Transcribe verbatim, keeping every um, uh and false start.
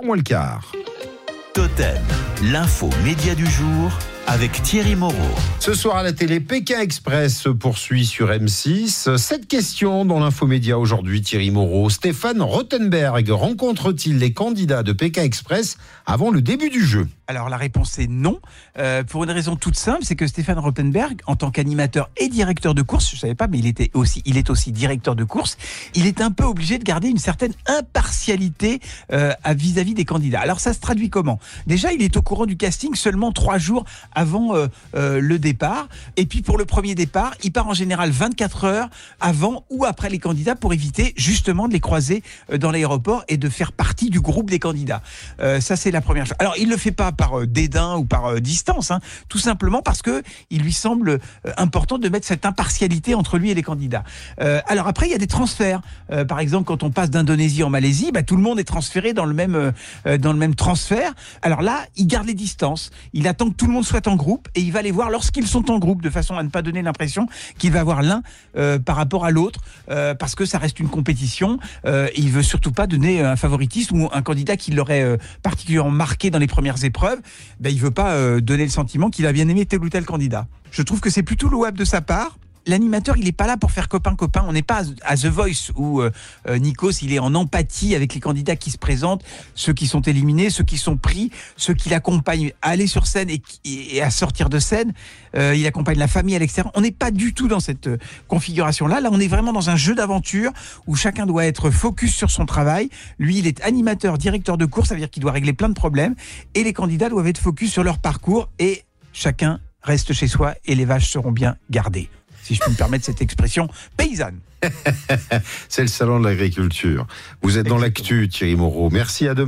heures moins le quart. Totem, l'info média du jour avec Thierry Moreau. Ce soir à la télé, Pékin Express se poursuit sur M six. Cette question dans l'infomédia aujourd'hui, Thierry Moreau. Stéphane Rothenberg rencontre-t-il les candidats de Pékin Express avant le début du jeu ? Alors la réponse est non, euh, pour une raison toute simple, c'est que Stéphane Rothenberg, en tant qu'animateur et directeur de course, je ne savais pas, mais il, était aussi, il est aussi directeur de course, il est un peu obligé de garder une certaine impartialité euh, à vis-à-vis des candidats. Alors ça se traduit comment ? Déjà, il est au courant du casting seulement trois jours avant euh, euh, le départ, et puis pour le premier départ, il part en général vingt-quatre heures avant ou après les candidats pour éviter justement de les croiser euh, dans l'aéroport et de faire partie du groupe des candidats. Euh, ça c'est la première chose. Alors il ne le fait pas par euh, dédain ou par euh, distance, hein, tout simplement parce que il lui semble euh, important de mettre cette impartialité entre lui et les candidats. Euh, alors après, il y a des transferts. Euh, par exemple, quand on passe d'Indonésie en Malaisie, bah, tout le monde est transféré dans le même euh, dans le même transfert. Alors là, il garde les distances. Il attend que tout le monde soit en groupe et il va les voir lorsqu'ils sont en groupe, de façon à ne pas donner l'impression qu'il va voir l'un euh, par rapport à l'autre, euh, parce que ça reste une compétition. Euh, et il veut surtout pas donner un favoritisme ou un candidat qui l'aurait euh, particulièrement marqué dans les premières épreuves. Ben, il veut pas euh, donner le sentiment qu'il a bien aimé tel ou tel candidat. Je trouve que c'est plutôt louable de sa part. L'animateur, il n'est pas là pour faire copain-copain. On n'est pas à The Voice où euh, Nikos, il est en empathie avec les candidats qui se présentent, ceux qui sont éliminés, ceux qui sont pris, ceux qui l'accompagnent à aller sur scène et, et à sortir de scène. Euh, il accompagne la famille à l'extérieur. On n'est pas du tout dans cette euh, configuration-là. Là, on est vraiment dans un jeu d'aventure où chacun doit être focus sur son travail. Lui, il est animateur, directeur de course, ça veut dire qu'il doit régler plein de problèmes. Et les candidats doivent être focus sur leur parcours et chacun reste chez soi et les vaches seront bien gardées. Si je peux me permettre cette expression paysanne. C'est le salon de l'agriculture. Vous êtes dans l'actu, Thierry Moreau. Merci, à demain.